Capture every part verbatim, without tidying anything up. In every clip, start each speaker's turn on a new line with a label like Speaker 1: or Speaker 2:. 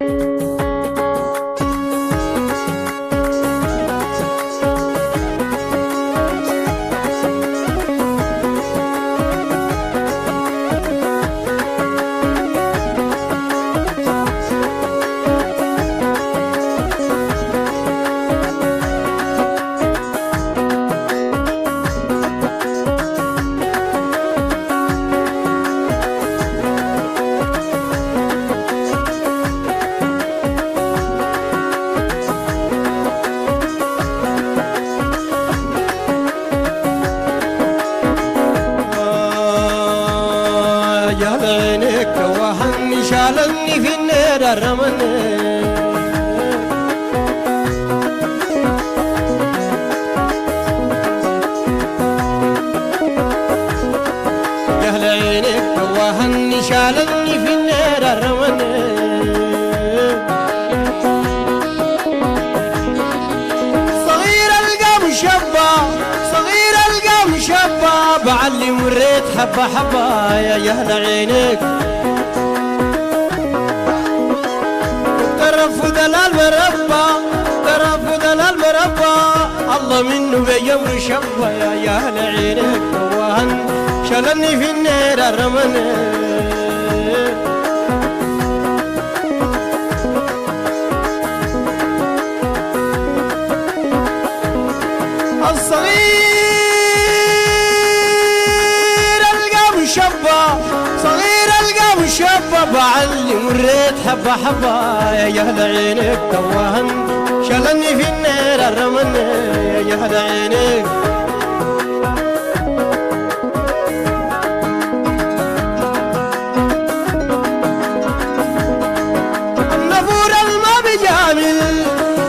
Speaker 1: يا عينك وهني شالني في النار الرمني يا عينك وهني شالني في النار الرمني صغير القى مشبع صغير القى مشبع بعلم وريت حبة حبة يا يهل عينك طرف دلال مربى طرف دلال مربى الله منه بيور شبة يا يهل عينك وهن شلني في النار الرمني الصغير شبا صغير القى مشبا بعلم وريت حبة حبة يا يهل عينك توهن شلني في النار الرمني يا يهل عينك النفور الما بجامل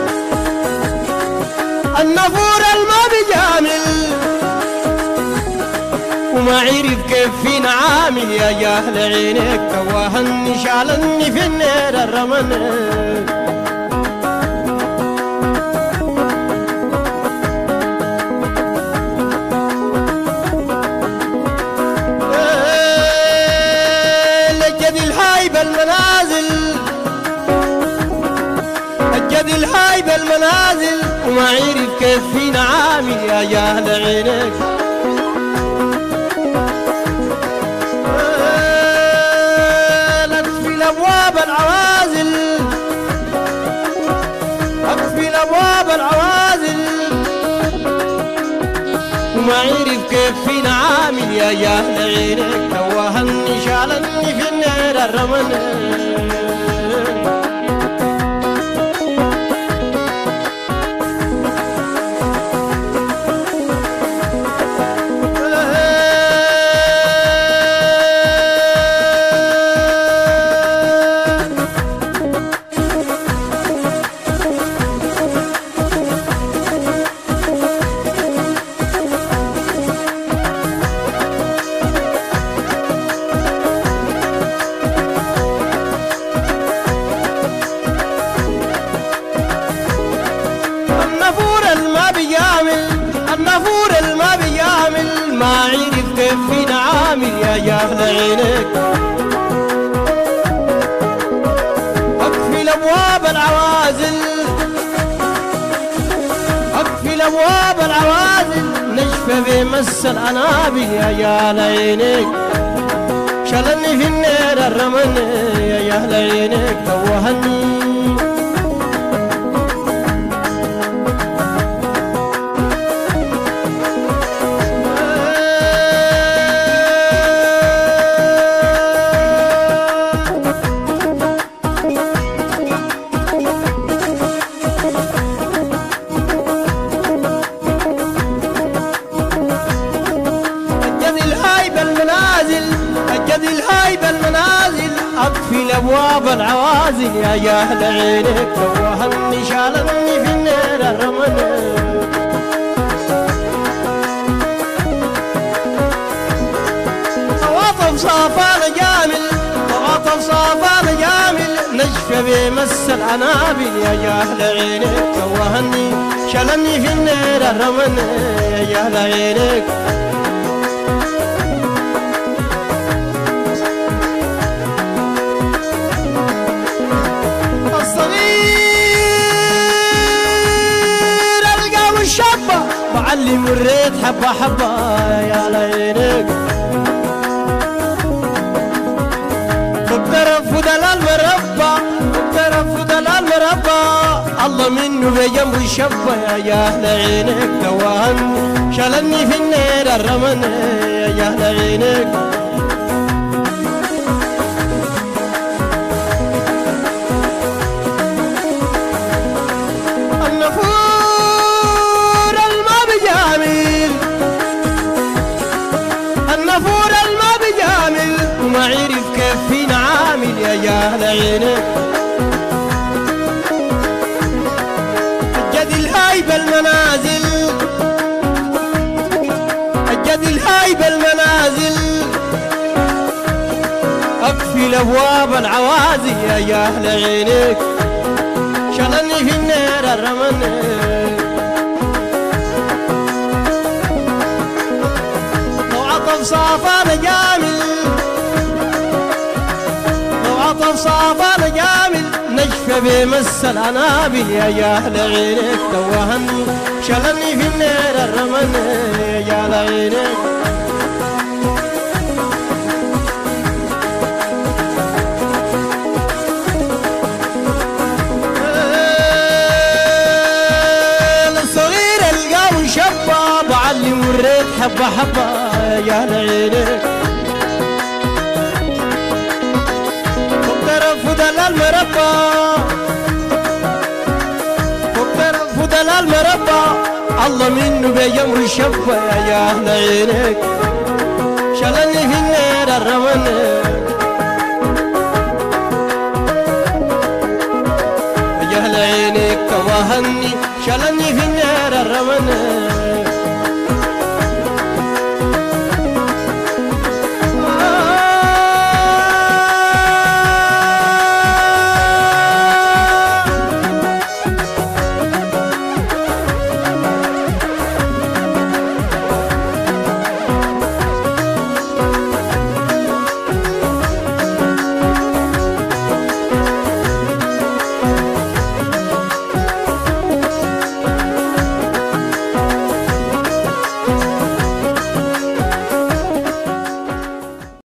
Speaker 1: النفور الما بجامل وما عرف كيف فينا عامل يا يهل عينك توهني شعلني في النار الرمني الجد الهايب المنازل الجد الهايب المنازل وما عرف كيف فينا عامل يا يهل عينك أبواب العوازل أقفل أبواب العوازل وما عرف كيف فينا عامل يا يهل عينك توهني شعلني في النار الرمني النفور الما بيعمل ما عرف كيف فينا عامل يا يهل عينك اقفل ابواب العوازل اقفل ابواب العوازل نشفى بمس الانابل يا يهل عينك شلني في النار الرمني يا يهل عينك توهني الجد الهايب المنازل أقفل أبواب العوازل يا يهل عينك توهني شالني في النار الرمني طواطف صافان جامل طواطف صافان جامل نجفة بمس العنابل يا يهل عينك توهني شالني في النار الرمني يا يهل عينك بعلي مريت حبة حبة يا لعينك بترف دلال مربى بترف دلال مربى الله منه بجنب الشبة يا أهل عينك توهني شلني في النير الرمن يا أهل عينك النفور الما بجامل النفور الما بجامل وما عرف كيف فينا عامل يا أهل عينك الهايبة المنازل أجد الهايبة المنازل أقفل أبواب العوازي يا أهل عينك شلني في النار الرمن لو عطف صافانا جامل لو عطف صافانا جامل نجفة بمس العنابل يا أهل عينك توهني شلني في النار الرمن يا أهل عينك الصغير القاو شبة بعلم وريت حبة حبة يا أهل عينك فدل المربى فدل المربى الله منه بجمر الشبة يا أهل عينك شلني في النار الرمن يا أهل عينك توهني شلني في النار الرمن